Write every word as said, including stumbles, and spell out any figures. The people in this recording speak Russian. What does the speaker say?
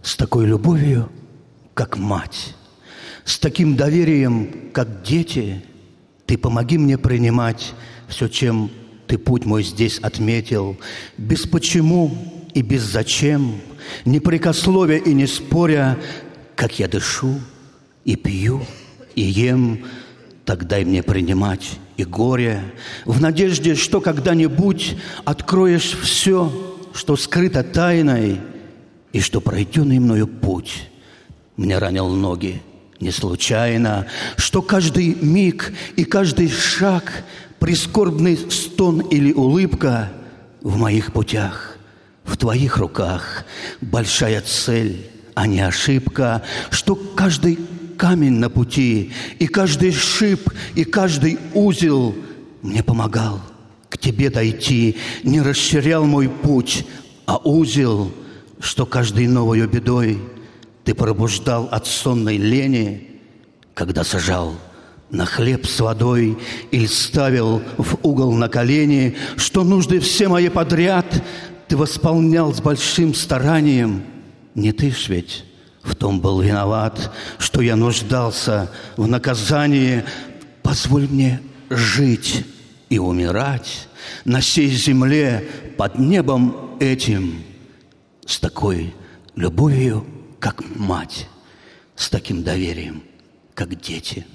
с такой любовью, как мать, с таким доверием, как дети, Ты помоги мне принимать все, чем Ты путь мой здесь отметил, без почему и без зачем, не прекословя и не споря, как я дышу и пью и ем, так дай мне принимать и горе, в надежде, что когда-нибудь откроешь все, что скрыто тайной, и что пройденный мною путь мне ранил ноги не случайно, что каждый миг и каждый шаг, прискорбный стон или улыбка в моих путях, в Твоих руках большая цель, а не ошибка, что каждый камень на пути, и каждый шип, и каждый узел мне помогал к Тебе дойти, не расширял мой путь, а узел, что каждой новой бедой Ты пробуждал от сонной лени, когда сажал на хлеб с водой или ставил в угол на колени, что нужды все мои подряд Ты восполнял с большим старанием. Не Ты ж ведь в том был виноват, что я нуждался в наказании. Позволь мне жить и умирать на сей земле под небом этим, с такой любовью, как мать, с таким доверием, как дети.